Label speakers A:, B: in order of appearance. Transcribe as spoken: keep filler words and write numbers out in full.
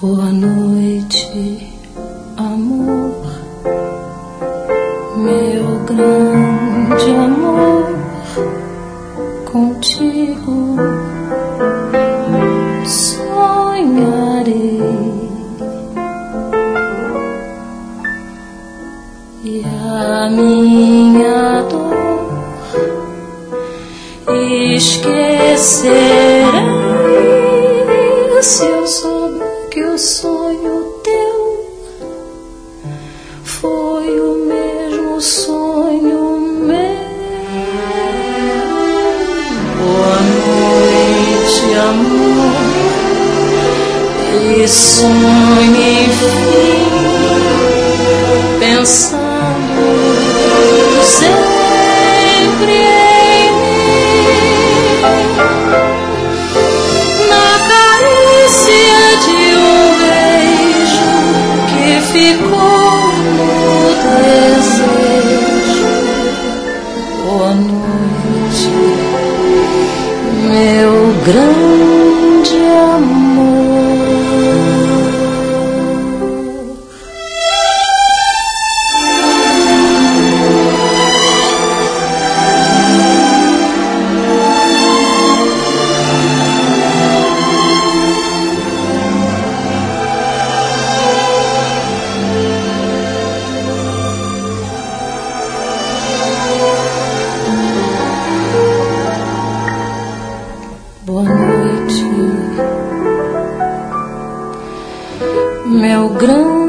A: Boa noite, amor, meu grande amor, contigo sonharei e a minha dor esquecerei se eu souber que o sonho teu foi o mesmo sonho meu. Boa noite, amor, e sonhe enfim, pensando sempre em mim, na carícia de um beijo que ficou no desejo. Boa noite, meu grande amor. Boa noite, meu grande